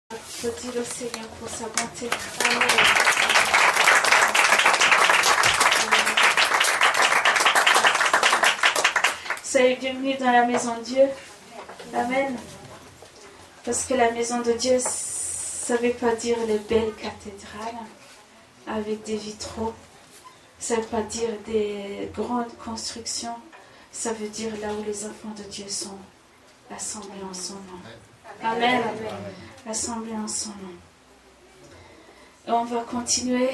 Applaudis le Seigneur pour sa bonté. Amen. Soyez bienvenus dans la maison de Dieu. Amen. Parce que la maison de Dieu, ça ne veut pas dire les belles cathédrales avec des vitraux. Ça ne veut pas dire des grandes constructions. Ça veut dire là où les enfants de Dieu sont assemblés en son nom. Amen. Assemblés en son nom. Et on va continuer.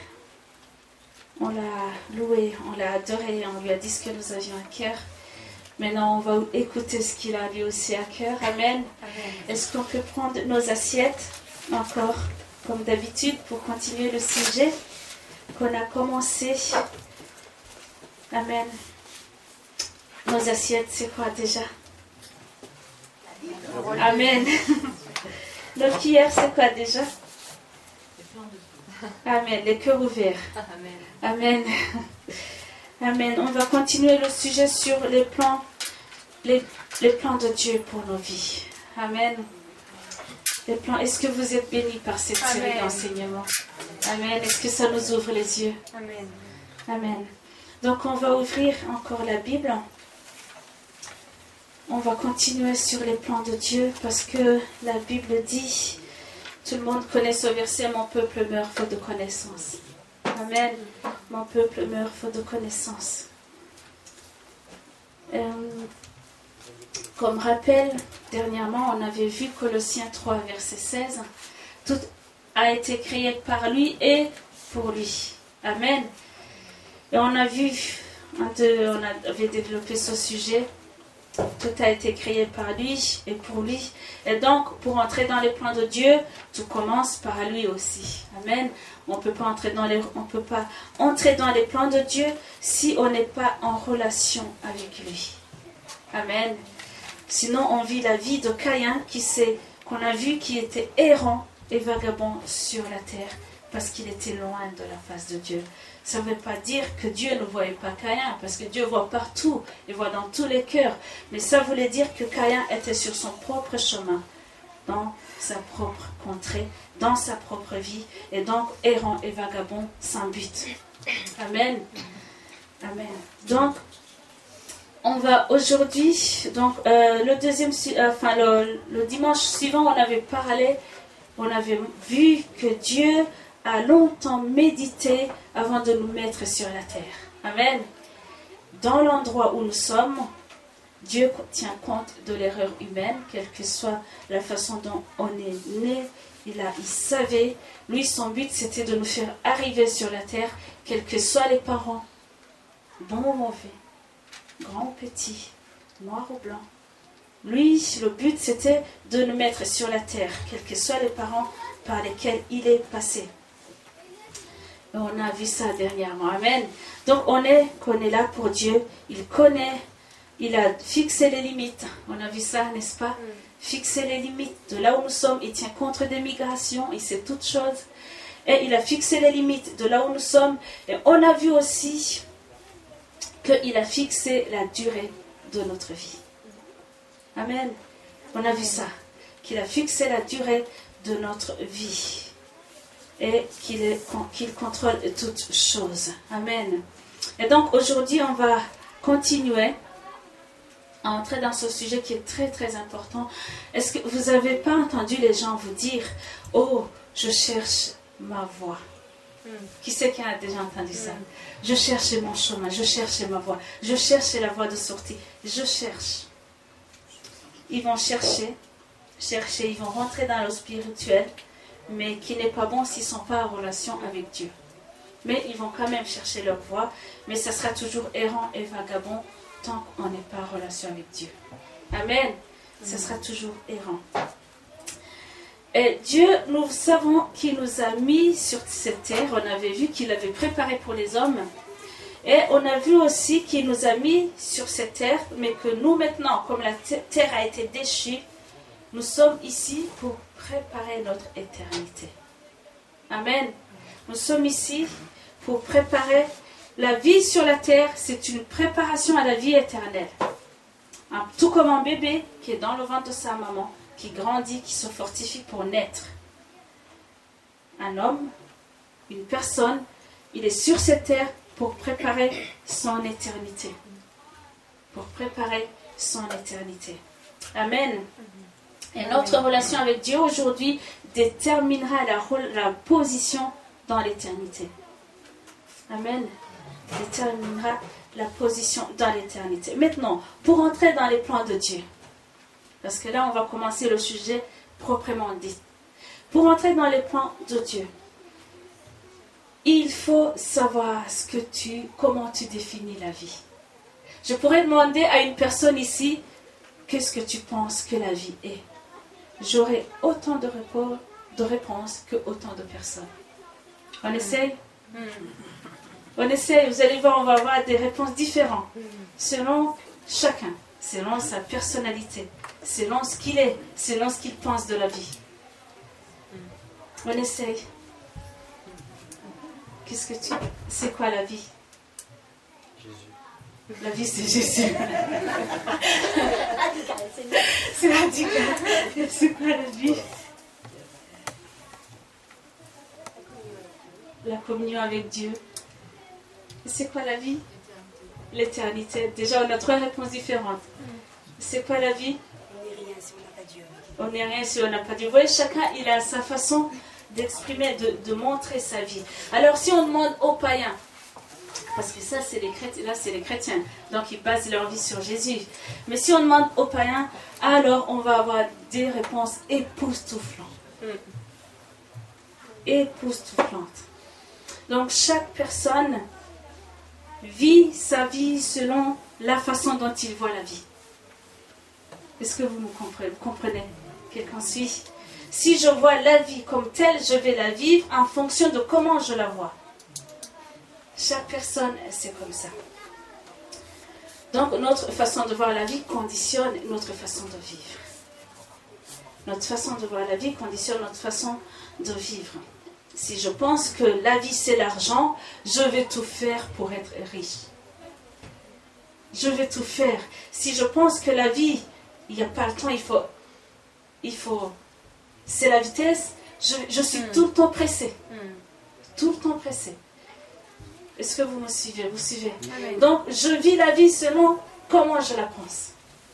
On l'a loué, on l'a adoré, on lui a dit ce que nous avions à cœur. Maintenant, on va écouter ce qu'il a lui aussi à cœur. Amen. Est-ce qu'on peut prendre nos assiettes encore, comme d'habitude, pour continuer le sujet qu'on a commencé? Amen. Nos assiettes, c'est quoi déjà? Amen. Nos cuillères, c'est quoi déjà? Amen. Les cœurs ouverts. Amen. Amen. On va continuer le sujet sur les plans de Dieu pour nos vies. Amen. Les plans. Est-ce que vous êtes bénis par cette série d'enseignements? Amen. Est-ce que ça nous ouvre les yeux? Amen. Amen. Donc on va ouvrir encore la Bible. On va continuer sur les plans de Dieu parce que la Bible dit, tout le monde connaît ce verset, mon peuple meurt faute de connaissance. Amen. Mon peuple meurt faute de connaissance. Comme rappel, dernièrement, on avait vu Colossiens 3, verset 16. Tout a été créé par lui et pour lui. Amen. Et on a vu, on avait développé ce sujet. Tout a été créé par lui et pour lui. Et donc, pour entrer dans les plans de Dieu, tout commence par lui aussi. Amen. On ne peut pas entrer dans les plans de Dieu si on n'est pas en relation avec lui. Amen. Sinon, on vit la vie de Caïn qu'on a vu qui était errant et vagabond sur la terre parce qu'il était loin de la face de Dieu. Ça ne veut pas dire que Dieu ne voyait pas Caïn, parce que Dieu voit partout, il voit dans tous les cœurs. Mais ça voulait dire que Caïn était sur son propre chemin, dans sa propre contrée, dans sa propre vie, et donc errant et vagabond sans but. Amen. Amen. Donc, on va aujourd'hui, le dimanche suivant, on avait vu que Dieu a longtemps médité avant de nous mettre sur la terre. Amen. Dans l'endroit où nous sommes, Dieu tient compte de l'erreur humaine, quelle que soit la façon dont on est né. Il savait, lui, son but, c'était de nous faire arriver sur la terre, quels que soient les parents, bons ou mauvais, grands ou petits, noirs ou blancs. Lui, le but, c'était de nous mettre sur la terre, quels que soient les parents par lesquels il est passé. On a vu ça dernièrement. Amen. Donc, on est là pour Dieu. Il a fixé les limites. On a vu ça, n'est-ce pas? Fixer les limites. De là où nous sommes, il tient compte des migrations. Il sait toutes choses. Et il a fixé les limites de là où nous sommes. Et on a vu aussi qu'il a fixé la durée de notre vie. Amen. On a vu ça. Qu'il a fixé la durée de notre vie. Et qu'il contrôle toutes choses. Amen. Et donc aujourd'hui, on va continuer à entrer dans ce sujet qui est très très important. Est-ce que vous n'avez pas entendu les gens vous dire « Oh, je cherche ma voie ». Qui c'est qui a déjà entendu ça? Je cherche mon chemin, je cherche ma voie, je cherche la voie de sortie, je cherche. Ils vont chercher, ils vont rentrer dans le spirituel, mais qui n'est pas bon s'ils ne sont pas en relation avec Dieu. Mais ils vont quand même chercher leur voie, mais ça sera toujours errant et vagabond tant qu'on n'est pas en relation avec Dieu. Amen. Ça sera toujours errant. Et Dieu, nous savons qu'il nous a mis sur cette terre. On avait vu qu'il l'avait préparé pour les hommes. Et on a vu aussi qu'il nous a mis sur cette terre, mais que nous maintenant, comme la terre a été déchue, nous sommes ici pour préparer notre éternité. Amen. Nous sommes ici pour préparer la vie sur la terre. C'est une préparation à la vie éternelle. Tout comme un bébé qui est dans le ventre de sa maman, qui grandit, qui se fortifie pour naître. Un homme, une personne, il est sur cette terre pour préparer son éternité. Pour préparer son éternité. Amen. Et notre relation avec Dieu aujourd'hui déterminera la position dans l'éternité. Amen. Déterminera la position dans l'éternité. Maintenant, pour entrer dans les plans de Dieu, parce que là, on va commencer le sujet proprement dit. Pour entrer dans les plans de Dieu, il faut savoir comment tu définis la vie. Je pourrais demander à une personne ici, qu'est-ce que tu penses que la vie est? J'aurai autant de réponses que autant de personnes. On essaye? On essaye, vous allez voir, on va avoir des réponses différentes selon chacun, selon sa personnalité, selon ce qu'il est, selon ce qu'il pense de la vie. On essaye. C'est quoi la vie? Jésus. La vie, c'est Jésus. C'est radical. C'est quoi la vie? La communion avec Dieu. C'est quoi la vie? L'éternité. Déjà, on a 3 réponses différentes. C'est quoi la vie? On n'est rien si on n'a pas Dieu. On n'est rien si on n'a pas Dieu. Vous voyez, chacun, il a sa façon d'exprimer, de montrer sa vie. Alors, si on demande aux païens, parce que ça, c'est les chrétiens, là, c'est les chrétiens, donc ils basent leur vie sur Jésus. Mais si on demande aux païens, alors on va avoir des réponses époustouflantes. Époustouflantes. Donc, chaque personne vit sa vie selon la façon dont il voit la vie. Est-ce que vous me comprenez? Vous comprenez? Quelqu'un suit? Si je vois la vie comme telle, je vais la vivre en fonction de comment je la vois. Chaque personne, c'est comme ça. Donc, notre façon de voir la vie conditionne notre façon de vivre. Notre façon de voir la vie conditionne notre façon de vivre. Si je pense que la vie c'est l'argent, je vais tout faire pour être riche. Je vais tout faire. Si je pense que la vie, il n'y a pas le temps, il faut c'est la vitesse, je suis tout le temps pressée. Tout le temps pressée. Est-ce que vous me suivez? Vous suivez? Amen. Donc, je vis la vie selon comment je la pense.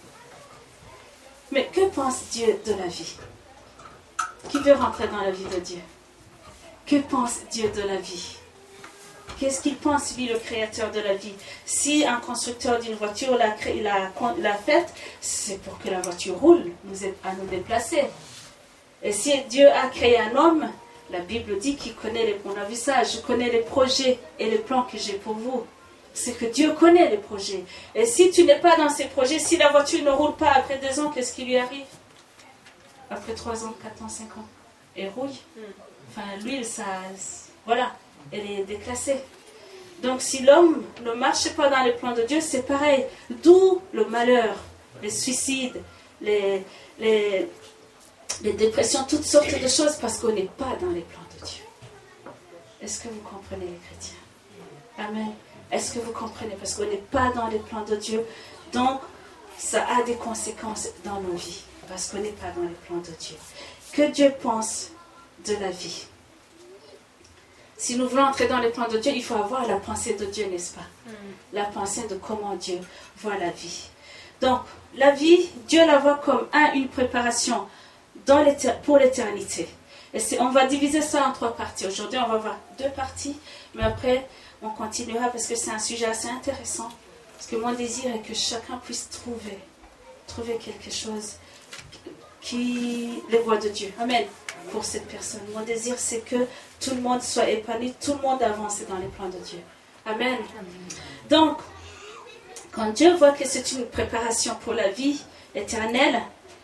Mais que pense Dieu de la vie? Qui veut rentrer dans la vie de Dieu? Que pense Dieu de la vie? Qu'est-ce qu'il pense, lui, le créateur de la vie? Si un constructeur d'une voiture l'a faite, c'est pour que la voiture roule, nous aide à nous déplacer. Et si Dieu a créé un homme, la Bible dit qu'il connaît on a vu ça, je connais les projets et les plans que j'ai pour vous. C'est que Dieu connaît les projets. Et si tu n'es pas dans ces projets, si la voiture ne roule pas après 2 ans, qu'est-ce qui lui arrive? Après 3 ans, 4 ans, 5 ans, elle rouille. Enfin, l'huile, ça, voilà, elle est déclassée. Donc, si l'homme ne marche pas dans les plans de Dieu, c'est pareil. D'où le malheur, les suicides, les dépressions, toutes sortes de choses, parce qu'on n'est pas dans les plans de Dieu. Est-ce que vous comprenez, les chrétiens? Amen. Est-ce que vous comprenez? Parce qu'on n'est pas dans les plans de Dieu. Donc, ça a des conséquences dans nos vies, parce qu'on n'est pas dans les plans de Dieu. Que Dieu pense de la vie. Si nous voulons entrer dans les plans de Dieu, il faut avoir la pensée de Dieu, n'est-ce pas? La pensée de comment Dieu voit la vie. Donc, la vie, Dieu la voit comme une préparation pour l'éternité. Et on va diviser ça en 3 parties. Aujourd'hui, on va voir 2 parties, mais après, on continuera parce que c'est un sujet assez intéressant. Parce que mon désir est que chacun puisse trouver quelque chose qui les voit de Dieu. Amen. Pour cette personne. Mon désir, c'est que tout le monde soit épanoui, tout le monde avance dans les plans de Dieu. Amen. Donc, quand Dieu voit que c'est une préparation pour la vie éternelle,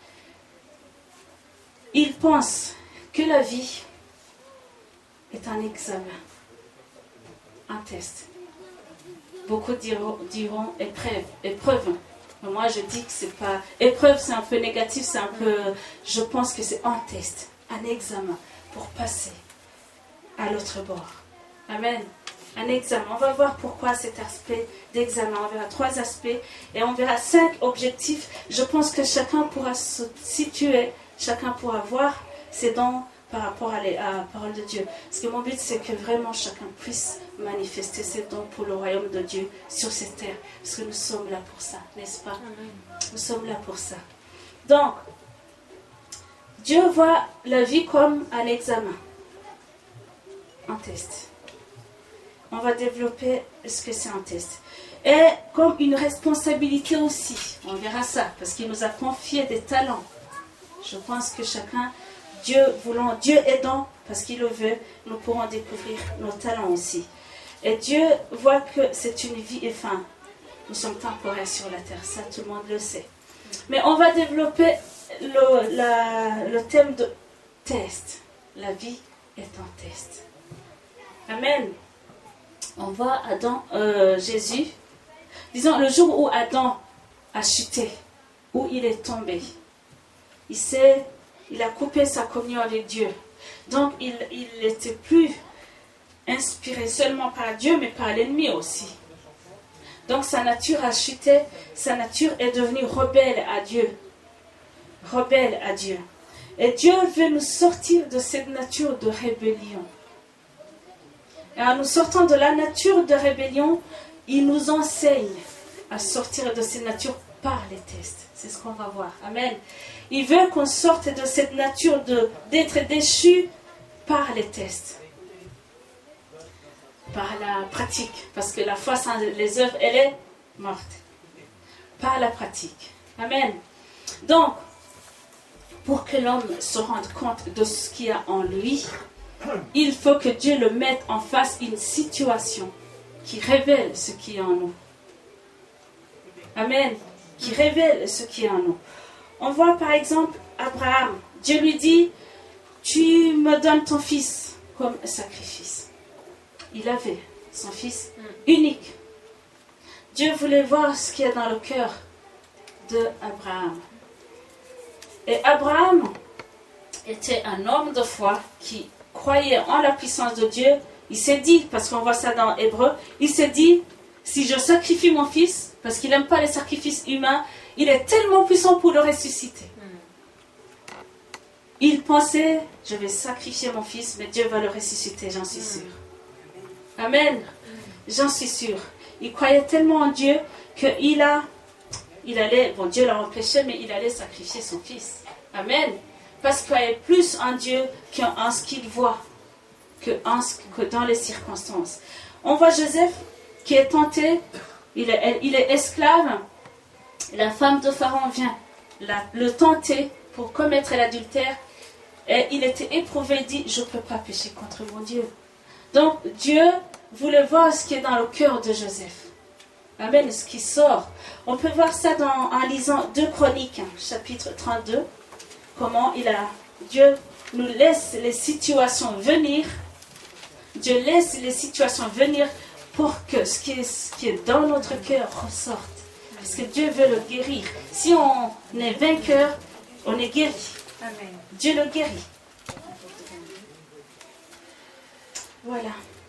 il pense que la vie est un examen, un test. Beaucoup diront épreuve. Mais moi, je dis que c'est pas... Épreuve, c'est un peu négatif, c'est un peu... Je pense que c'est un test, un examen pour passer à l'autre bord. Amen. Un examen. On va voir pourquoi cet aspect d'examen. On verra 3 aspects et on verra 5 objectifs. Je pense que chacun pourra se situer chacun pourra voir ses dons par rapport à la parole de Dieu. Parce que mon but, c'est que vraiment chacun puisse manifester ses dons pour le royaume de Dieu sur cette terre. Parce que nous sommes là pour ça, n'est-ce pas? Nous sommes là pour ça. Donc, Dieu voit la vie comme un examen, un test. On va développer ce que c'est un test. Et comme une responsabilité aussi. On verra ça, parce qu'il nous a confié des talents. Je pense que chacun, Dieu aidant, parce qu'il le veut, nous pourrons découvrir nos talents aussi. Et Dieu voit que c'est une vie, enfin, nous sommes temporaires sur la terre, ça tout le monde le sait. Mais on va développer le thème de test. La vie est un test. Amen. On voit Jésus, disons le jour où Adam a chuté, où il est tombé. Il a coupé sa communion avec Dieu. Donc il n'était plus inspiré seulement par Dieu, mais par l'ennemi aussi. Donc sa nature a chuté, sa nature est devenue rebelle à Dieu. Rebelle à Dieu. Et Dieu veut nous sortir de cette nature de rébellion. Et en nous sortant de la nature de rébellion, il nous enseigne à sortir de cette nature par les tests. C'est ce qu'on va voir. Amen. Il veut qu'on sorte de cette nature d'être déchu par les tests. Par la pratique. Parce que la foi sans les œuvres, elle est morte. Par la pratique. Amen. Donc, pour que l'homme se rende compte de ce qu'il y a en lui, il faut que Dieu le mette en face une situation qui révèle ce qui est en nous. Amen. Qui révèle ce qui est en nous. On voit par exemple Abraham. Dieu lui dit, tu me donnes ton fils comme sacrifice. Il avait son fils unique. Dieu voulait voir ce qu'il y a dans le cœur d'Abraham. Et Abraham était un homme de foi qui croyait en la puissance de Dieu. Il s'est dit, parce qu'on voit ça dans Hébreu, il s'est dit, si je sacrifie mon fils, parce qu'il n'aime pas les sacrifices humains, il est tellement puissant pour le ressusciter. Il pensait, je vais sacrifier mon fils, mais Dieu va le ressusciter, j'en suis sûre. Amen. J'en suis sûre. Il croyait tellement en Dieu qu'il allait, bon Dieu l'a empêché, mais il allait sacrifier son fils. Amen. Parce qu'il croyait plus en Dieu qu'en ce qu'il voit, que dans les circonstances. On voit Joseph qui est tenté, il est esclave, la femme de Pharaon vient le tenter pour commettre l'adultère, et il était éprouvé, il dit, je ne peux pas pécher contre mon Dieu. Donc Dieu voulait voir ce qui est dans le cœur de Joseph. Amen, ce qui sort. On peut voir ça en lisant 2 Chroniques, chapitre 32, comment Dieu nous laisse les situations venir. Dieu laisse les situations venir pour que ce qui est dans notre cœur ressorte. Parce que Dieu veut le guérir. Si on est vainqueur, on est guéri. Amen. Dieu le guérit. Voilà.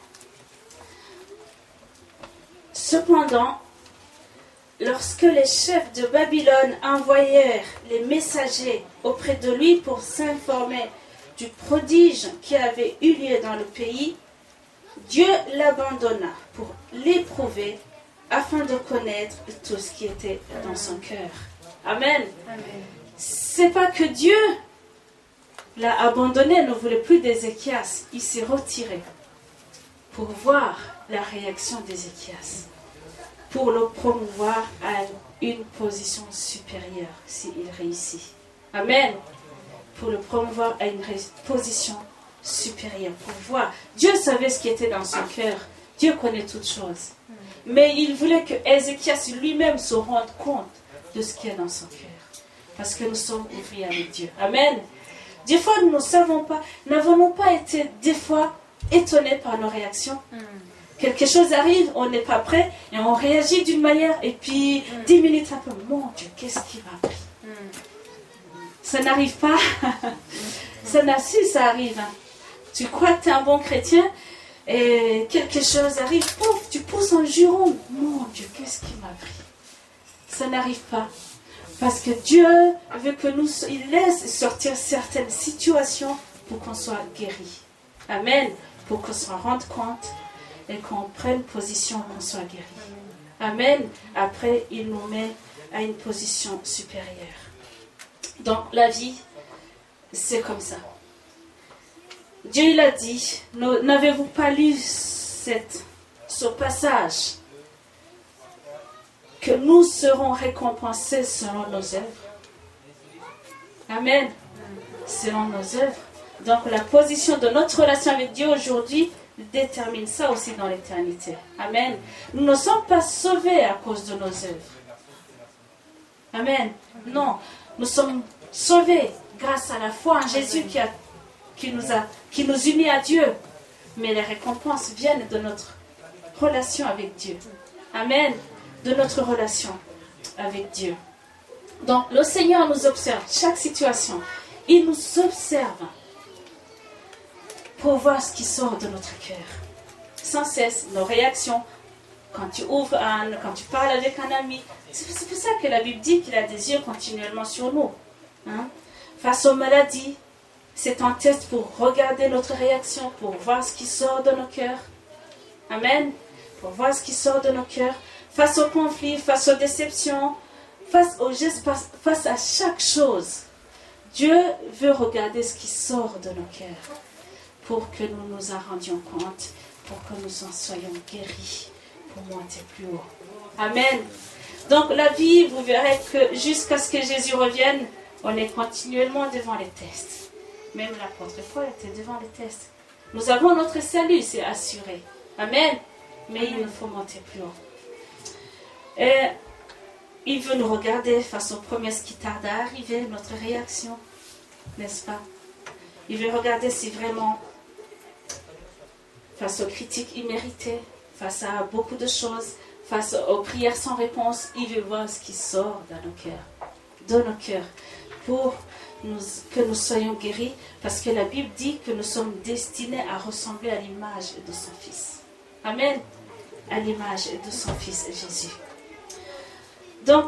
Cependant, lorsque les chefs de Babylone envoyèrent les messagers auprès de lui pour s'informer du prodige qui avait eu lieu dans le pays, Dieu l'abandonna pour l'éprouver afin de connaître tout ce qui était dans son cœur. Amen. Amen. C'est pas que Dieu l'a abandonné, ne voulait plus d'Ézéchias. Il s'est retiré pour voir la réaction d'Ézéchias, pour le promouvoir à une position supérieure s'il réussit. Amen. Pour le promouvoir à une position supérieure, pour voir. Dieu savait ce qui était dans son cœur. Dieu connaît toutes choses. Mais il voulait que Ézéchias lui-même se rende compte de ce qu'il y a dans son cœur. Parce que nous sommes ouvriers avec Dieu. Amen. Des fois, nous ne savons pas, n'avons-nous pas été des fois étonnés par nos réactions? Quelque chose arrive, on n'est pas prêt et on réagit d'une manière et puis 10 minutes après, mon Dieu, qu'est-ce qui m'a pris? Ça n'arrive pas. Ça arrive. Tu crois que tu es un bon chrétien et quelque chose arrive, pouf, tu pousses un juron. Mon Dieu, qu'est-ce qui m'a pris? Ça n'arrive pas. Parce que Dieu veut que il laisse sortir certaines situations pour qu'on soit guéri. Amen. Pour qu'on se rende compte et qu'on prenne position, qu'on soit guéri. Amen. Après, il nous met à une position supérieure. Donc, la vie, c'est comme ça. Dieu, il a dit, n'avez-vous pas lu ce passage, que nous serons récompensés selon nos œuvres? Amen. Selon nos œuvres. Donc, la position de notre relation avec Dieu aujourd'hui détermine ça aussi dans l'éternité. Amen. Nous ne sommes pas sauvés à cause de nos œuvres. Amen. Non, nous sommes sauvés grâce à la foi en Jésus qui nous unit à Dieu. Mais les récompenses viennent de notre relation avec Dieu. Amen. De notre relation avec Dieu. Donc, le Seigneur nous observe chaque situation. Il nous observe pour voir ce qui sort de notre cœur. Sans cesse, nos réactions. Quand tu ouvres quand tu parles avec un ami, c'est pour ça que la Bible dit qu'il a des yeux continuellement sur nous. Hein? Face aux maladies, c'est un test pour regarder notre réaction, pour voir ce qui sort de nos cœurs. Amen. Pour voir ce qui sort de nos cœurs. Face aux conflits, face aux déceptions, face aux gestes, face à chaque chose. Dieu veut regarder ce qui sort de nos cœurs pour que nous nous en rendions compte, pour que nous en soyons guéris, pour monter plus haut. Amen. Donc la vie, vous verrez que jusqu'à ce que Jésus revienne, on est continuellement devant les tests. Même l'apôtre Paul était devant les tests. Nous avons notre salut, c'est assuré. Amen. Mais il nous faut monter plus haut. Et il veut nous regarder face aux promesses qui tardent à arriver, notre réaction, n'est-ce pas? Il veut regarder si vraiment, face aux critiques imméritées, face à beaucoup de choses, face aux prières sans réponse, il veut voir ce qui sort de nos cœurs, pour que nous soyons guéris, parce que la Bible dit que nous sommes destinés à ressembler à l'image de son Fils. Amen. À l'image de son Fils Jésus. Donc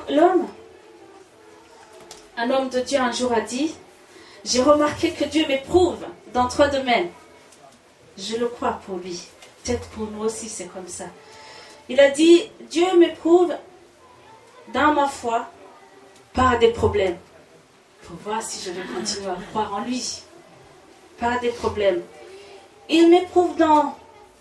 un homme de Dieu un jour a dit, j'ai remarqué que Dieu m'éprouve dans 3 domaines. Je le crois pour lui. Peut-être pour nous aussi c'est comme ça. Il a dit, Dieu m'éprouve dans ma foi par des problèmes. Pour voir si je vais continuer à croire en lui. Par des problèmes. Il m'éprouve dans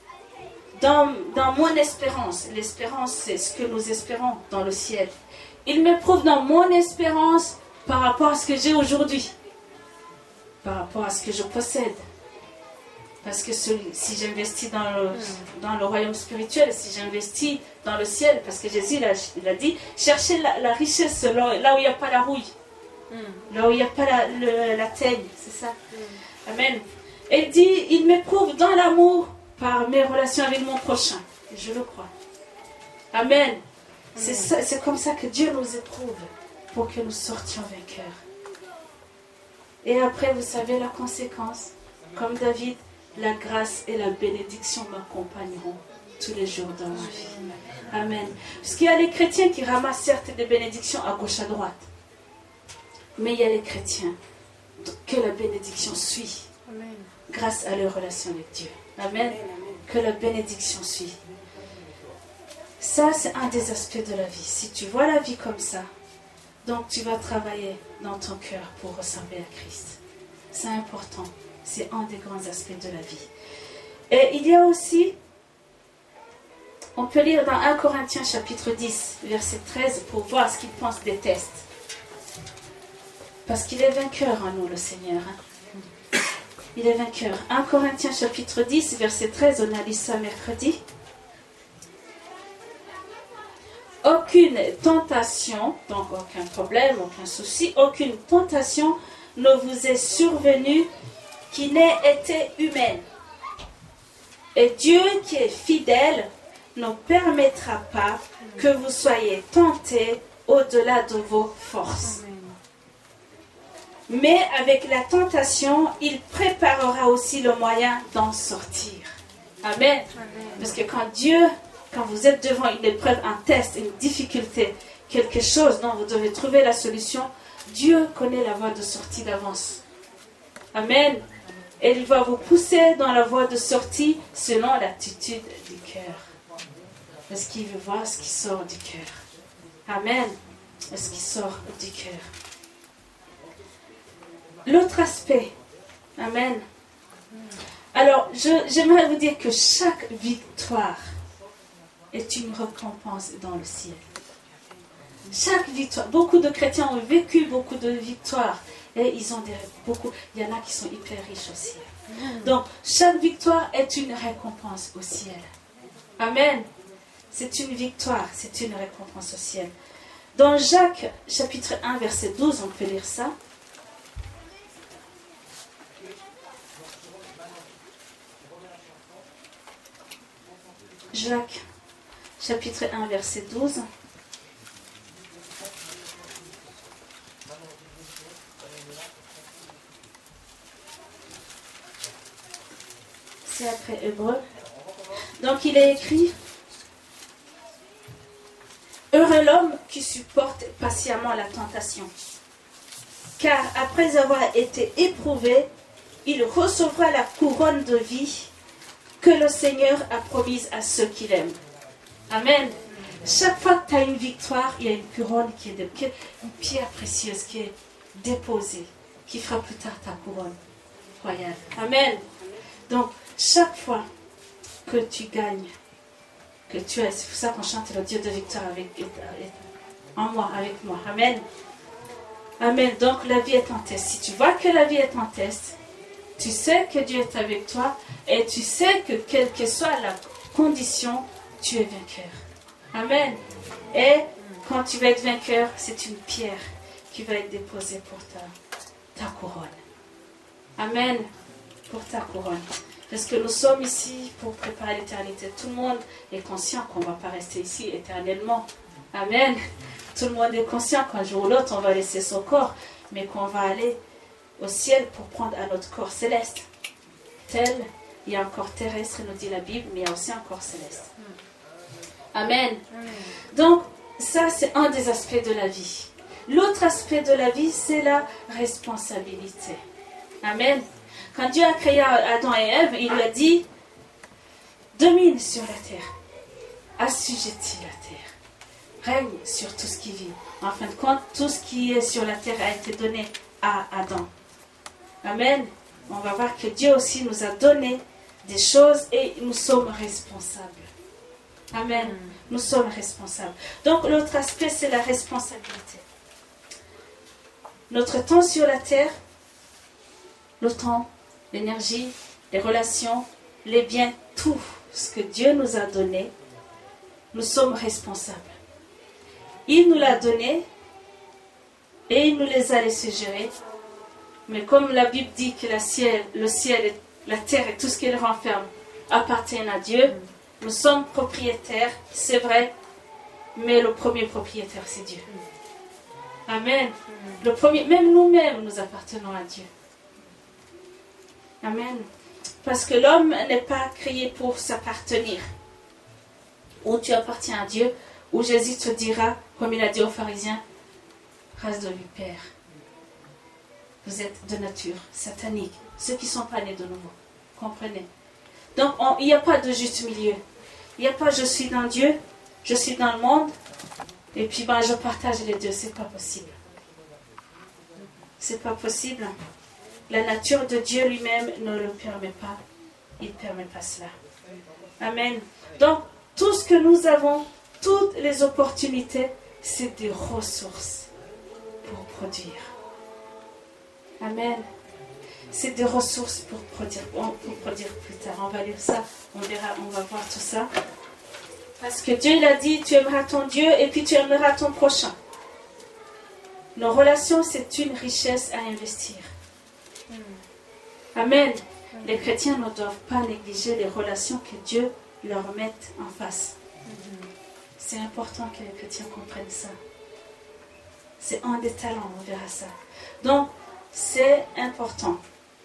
mon espérance. L'espérance, c'est ce que nous espérons dans le ciel. Il m'éprouve dans mon espérance par rapport à ce que j'ai aujourd'hui. Par rapport à ce que je possède. Parce que si j'investis dans le royaume spirituel, si j'investis dans le ciel, parce que Jésus il a dit, cherchez la richesse là où il n'y a pas la rouille. Là où il n'y a pas la teigne, c'est ça. Amen. Et il dit, il m'éprouve dans l'amour par mes relations avec mon prochain. Et je le crois. Amen. C'est comme ça que Dieu nous éprouve, pour que nous sortions vainqueurs. Et après, vous savez la conséquence. Comme David, la grâce et la bénédiction m'accompagneront tous les jours dans ma vie. Amen. Parce qu'il y a les chrétiens qui ramassent certes des bénédictions à gauche, à droite. Mais il y a les chrétiens que la bénédiction suit. Amen. Grâce à leur relation avec Dieu. Amen. Que la bénédiction suit. Ça, c'est un des aspects de la vie. Si tu vois la vie comme ça, donc tu vas travailler dans ton cœur pour ressembler à Christ. C'est important. C'est un des grands aspects de la vie. Et il y a aussi, on peut lire dans 1 Corinthiens chapitre 10, verset 13, pour voir ce qu'il pense des tests. Parce qu'il est vainqueur en nous, le Seigneur. Il est vainqueur. 1 Corinthiens chapitre 10, verset 13, on a lu ça mercredi. Aucune tentation, donc aucun problème, aucun souci, aucune tentation ne vous est survenue qui n'ait été humaine. Et Dieu qui est fidèle ne permettra pas que vous soyez tentés au-delà de vos forces. Mais avec la tentation, il préparera aussi le moyen d'en sortir. Amen. Parce que quand vous êtes devant une épreuve, un test, une difficulté, quelque chose dont vous devez trouver la solution, Dieu connaît la voie de sortie d'avance. Amen. Et il va vous pousser dans la voie de sortie selon l'attitude du cœur. Parce qu'il veut voir ce qui sort du cœur. Amen. Ce qui sort du cœur. L'autre aspect. Amen. Alors, j'aimerais vous dire que chaque victoire est une récompense dans le ciel. Chaque victoire. Beaucoup de chrétiens ont vécu beaucoup de victoires. Et ils ont beaucoup. Il y en a qui sont hyper riches au ciel. Donc, chaque victoire est une récompense au ciel. Amen. C'est une victoire, c'est une récompense au ciel. Dans Jacques, chapitre 1, verset 12, on peut lire ça. Jacques, chapitre 1, verset 12. C'est après Hébreu. Donc il est écrit: heureux l'homme qui supporte patiemment la tentation, car après avoir été éprouvé, il recevra la couronne de vie que le Seigneur a promise à ceux qui l'aiment. Amen. Chaque fois que tu as une victoire, il y a une couronne une pierre précieuse qui est déposée, qui fera plus tard ta couronne royale. Amen. Donc, chaque fois que tu gagnes, que tu es, c'est pour ça qu'on chante le Dieu de victoire en moi, avec moi. Amen. Amen. Donc, la vie est en test. Si tu vois que la vie est en test, tu sais que Dieu est avec toi et tu sais que quelle que soit la condition, tu es vainqueur. Amen. Et quand tu vas être vainqueur, c'est une pierre qui va être déposée pour ta couronne. Amen. Pour ta couronne. Parce que nous sommes ici pour préparer l'éternité. Tout le monde est conscient qu'on ne va pas rester ici éternellement. Amen. Tout le monde est conscient qu'un jour ou l'autre, on va laisser son corps, mais qu'on va aller au ciel pour prendre un autre corps céleste. Tel, il y a un corps terrestre, nous dit la Bible, mais il y a aussi un corps céleste. Amen. Donc, ça, c'est un des aspects de la vie. L'autre aspect de la vie, c'est la responsabilité. Amen. Quand Dieu a créé Adam et Ève, il lui a dit: domine sur la terre, assujettis la terre, règne sur tout ce qui vit. En fin de compte, tout ce qui est sur la terre a été donné à Adam. Amen. On va voir que Dieu aussi nous a donné des choses et nous sommes responsables. Amen. Nous sommes responsables. Donc l'autre aspect, c'est la responsabilité. Notre temps sur la terre, le temps, l'énergie, les relations, les biens, tout ce que Dieu nous a donné, nous sommes responsables. Il nous l'a donné et il nous les a laissés gérer. Mais comme la Bible dit que le ciel, la terre et tout ce qui les renferme appartiennent à Dieu, nous sommes propriétaires, c'est vrai, mais le premier propriétaire, c'est Dieu. Amen. Le premier, même nous-mêmes, nous appartenons à Dieu. Amen. Parce que l'homme n'est pas créé pour s'appartenir. Ou tu appartiens à Dieu, ou Jésus te dira, comme il a dit aux pharisiens, race de vipères. Vous êtes de nature satanique. Ceux qui ne sont pas nés de nouveau. Comprenez? Donc, il n'y a pas de juste milieu. Il n'y a pas je suis dans Dieu, je suis dans le monde, et puis je partage les deux. C'est pas possible. C'est pas possible. La nature de Dieu lui-même ne le permet pas. Il ne permet pas cela. Amen. Donc, tout ce que nous avons, toutes les opportunités, c'est des ressources pour produire. Amen. C'est des ressources pour produire plus tard. On va lire ça, on verra, on va voir tout ça. Parce que Dieu il a dit, tu aimeras ton Dieu et puis tu aimeras ton prochain. Nos relations, c'est une richesse à investir. Amen. Les chrétiens ne doivent pas négliger les relations que Dieu leur mette en face. C'est important que les chrétiens comprennent ça. C'est un des talents, on verra ça. Donc, c'est important.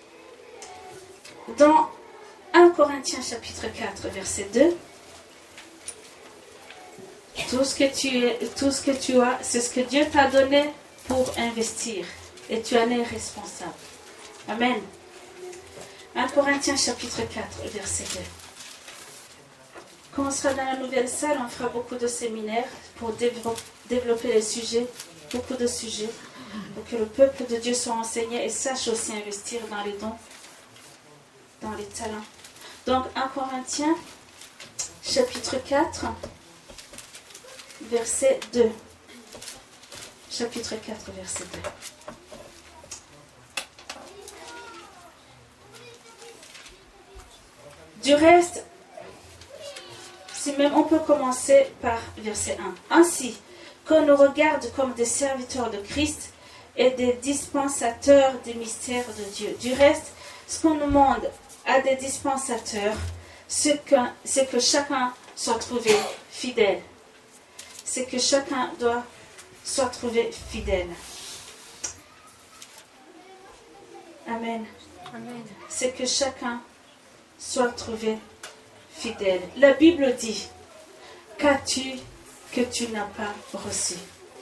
Dans 1 Corinthiens chapitre 4, verset 2, Tout ce que tu as, c'est ce que Dieu t'a donné pour investir. Et tu en es responsable. Amen. 1 Corinthiens chapitre 4, verset 2. Quand on sera dans la nouvelle salle, on fera beaucoup de séminaires pour développer les sujets, beaucoup de sujets, pour que le peuple de Dieu soit enseigné et sache aussi investir dans les dons, dans les talents. Donc 1 Corinthiens chapitre 4, verset 2. Chapitre 4, verset 2. Du reste, si même on peut commencer par verset 1. Ainsi, qu'on nous regarde comme des serviteurs de Christ et des dispensateurs des mystères de Dieu. Du reste, ce qu'on demande à des dispensateurs, c'est que chacun soit trouvé fidèle. C'est que chacun doit soit trouvé fidèle. Amen. Amen. C'est que chacun soit trouvé fidèle. La Bible dit, qu'as-tu que tu n'as pas reçu?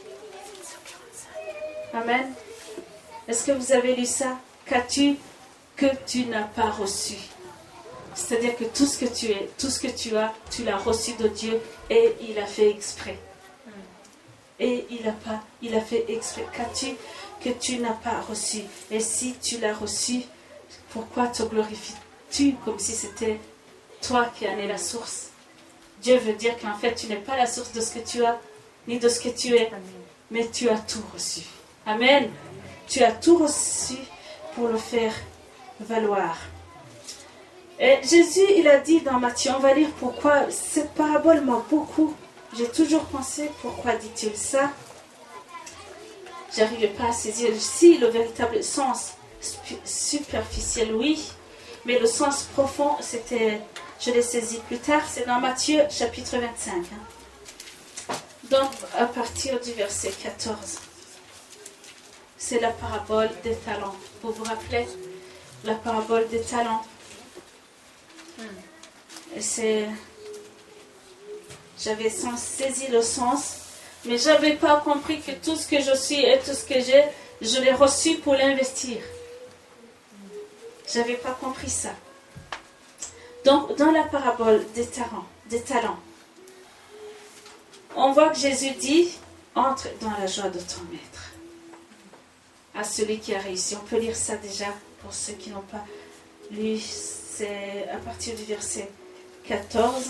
Amen. Est-ce que vous avez lu ça? Qu'as-tu que tu n'as pas reçu? C'est-à-dire que tout ce que tu es, tout ce que tu as, tu l'as reçu de Dieu et il a fait exprès. Et il a fait exprès. Qu'as-tu que tu n'as pas reçu? Et si tu l'as reçu, pourquoi te glorifies-tu comme si c'était toi qui en es la source? Dieu veut dire qu'en fait, tu n'es pas la source de ce que tu as, ni de ce que tu es, mais tu as tout reçu. Amen. Tu as tout reçu pour le faire valoir. Et Jésus, il a dit dans Matthieu, on va lire pourquoi cette parabole m'a beaucoup. J'ai toujours pensé, pourquoi dit-il ça? J'arrivais pas à saisir si le véritable sens superficiel, oui, mais le sens profond, c'était, je l'ai saisi plus tard, c'est dans Matthieu chapitre 25. Donc, à partir du verset 14, c'est la parabole des talents. Vous vous rappelez la parabole des talents? Et c'est... J'avais saisi le sens, mais je n'avais pas compris que tout ce que je suis et tout ce que j'ai, je l'ai reçu pour l'investir. Je n'avais pas compris ça. Donc, dans la parabole des talents, on voit que Jésus dit, entre dans la joie de ton maître. À celui qui a réussi. On peut lire ça déjà pour ceux qui n'ont pas lu. C'est à partir du verset 14.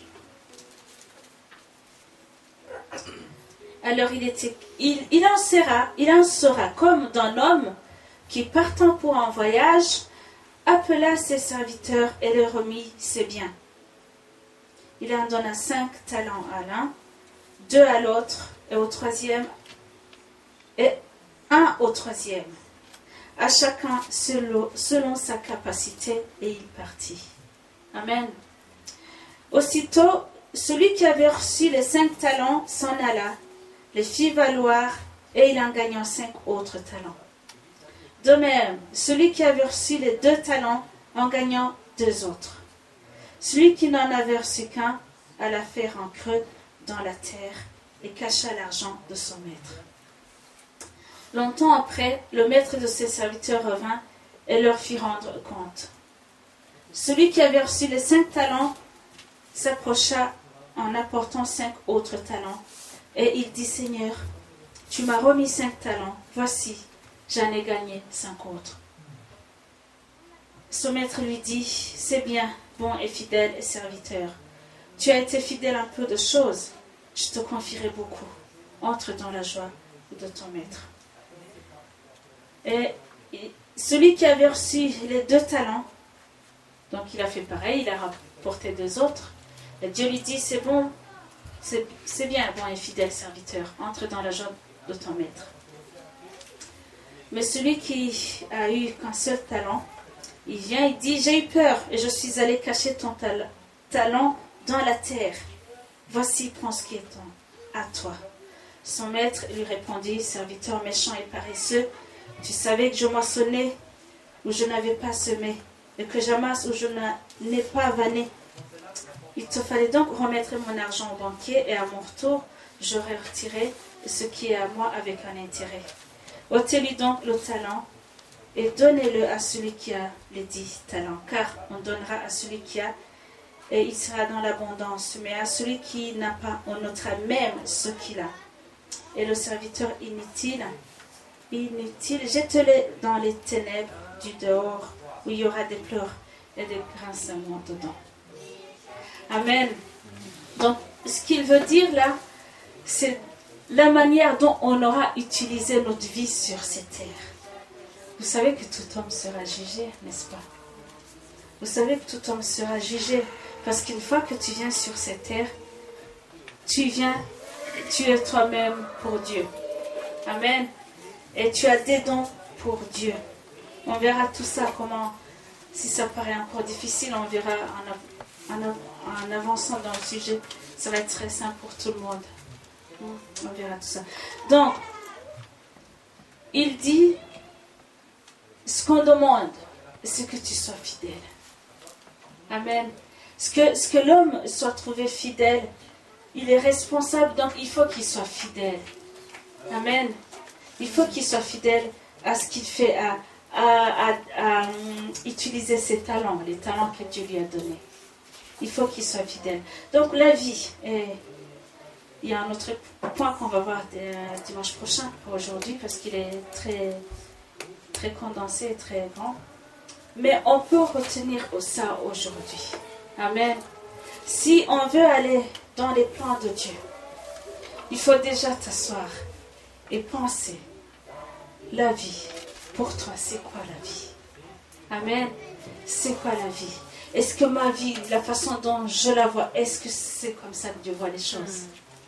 Alors il en sera comme d'un homme qui, partant pour un voyage, appela ses serviteurs et leur remit ses biens. Il en donna 5 talents à l'un, 2 à l'autre et au troisième, et 1 au troisième, à chacun selon sa capacité, et il partit. Amen. Aussitôt, celui qui avait reçu les 5 talents s'en alla, les fit valoir, et il en gagna 5 autres talents. De même, celui qui avait reçu les 2 talents en gagnant 2 autres. Celui qui n'en avait reçu qu'un alla faire un creux dans la terre et cacha l'argent de son maître. Longtemps après, le maître de ses serviteurs revint et leur fit rendre compte. Celui qui avait reçu les 5 talents s'approcha en apportant 5 autres talents, et il dit, Seigneur, tu m'as remis 5 talents, voici, j'en ai gagné 5 autres. Son maître lui dit, c'est bien, bon et fidèle et serviteur. Tu as été fidèle à un peu de choses, je te confierai beaucoup. Entre dans la joie de ton maître. Et celui qui avait reçu les 2 talents, donc il a fait pareil, il a rapporté 2 autres. Et Dieu lui dit, c'est bon, c'est bien, bon et fidèle serviteur, entre dans la joie de ton maître. Mais celui qui a eu qu'un seul talent, il vient, il dit, j'ai eu peur et je suis allé cacher ton talent dans la terre. Voici, prends ce qui est à toi. Son maître lui répondit, serviteur méchant et paresseux, tu savais que je moissonnais où je n'avais pas semé, et que j'amasse où je n'ai pas vanné. Il te fallait donc remettre mon argent au banquier et à mon retour, j'aurais retiré ce qui est à moi avec un intérêt. Ôtez-lui donc le talent et donnez-le à celui qui a les 10 talents, car on donnera à celui qui a et il sera dans l'abondance, mais à celui qui n'a pas, on notera même ce qu'il a. Et le serviteur inutile, jette-le dans les ténèbres du dehors, où il y aura des pleurs et des grincements dedans. Amen. Donc, ce qu'il veut dire là, c'est la manière dont on aura utilisé notre vie sur cette terre. Vous savez que tout homme sera jugé, n'est-ce pas? Vous savez que tout homme sera jugé, parce qu'une fois que tu viens sur cette terre, tu es toi-même pour Dieu. Amen. Et tu as des dons pour Dieu. On verra tout ça, comment, si ça paraît encore difficile, on verra en avançant dans le sujet. Ça va être très simple pour tout le monde. On verra tout ça. Donc, il dit, ce qu'on demande, c'est que tu sois fidèle. Amen. Ce que l'homme soit trouvé fidèle, il est responsable, donc il faut qu'il soit fidèle. Amen. Il faut qu'il soit fidèle à ce qu'il fait, à utiliser ses talents, les talents que Dieu lui a donnés. Il faut qu'il soit fidèle. Donc la vie, et il y a un autre point qu'on va voir dimanche prochain pour aujourd'hui, parce qu'il est très, très condensé et très grand. Mais on peut retenir ça aujourd'hui. Amen. Si on veut aller dans les plans de Dieu, il faut déjà t'asseoir et penser. La vie, pour toi, c'est quoi la vie? Amen. C'est quoi la vie? Est-ce que ma vie, la façon dont je la vois, est-ce que c'est comme ça que Dieu voit les choses?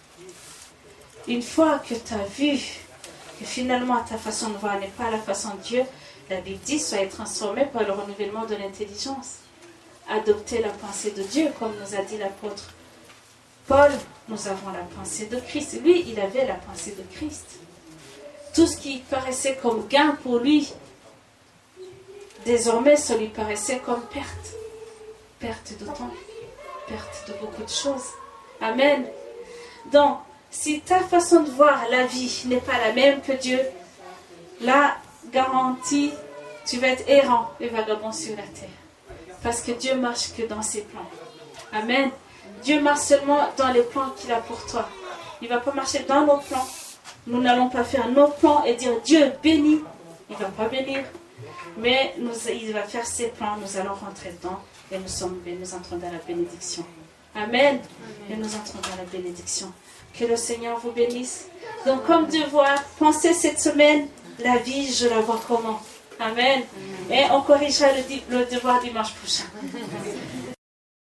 Une fois que tu as vu que finalement ta façon de voir n'est pas la façon de Dieu, la Bible dit, soyez transformés par le renouvellement de l'intelligence. Adoptez la pensée de Dieu, comme nous a dit l'apôtre Paul. Nous avons la pensée de Christ. Lui, il avait la pensée de Christ. Tout ce qui paraissait comme gain pour lui, désormais, ça lui paraissait comme perte. Perte de temps, perte de beaucoup de choses. Amen. Donc, si ta façon de voir la vie n'est pas la même que Dieu, là, garantie, tu vas être errant et vagabond sur la terre. Parce que Dieu marche que dans ses plans. Amen. Dieu marche seulement dans les plans qu'il a pour toi. Il ne va pas marcher dans nos plans. Nous n'allons pas faire nos plans et dire Dieu bénit. Il ne va pas bénir. Mais il va faire ses plans. Nous allons rentrer dedans et nous entrons dans la bénédiction. Amen. Et nous entrons dans la bénédiction. Que le Seigneur vous bénisse. Donc, comme devoir, pensez cette semaine, la vie, je la vois comment. Amen. Et on corrigera le devoir dimanche prochain.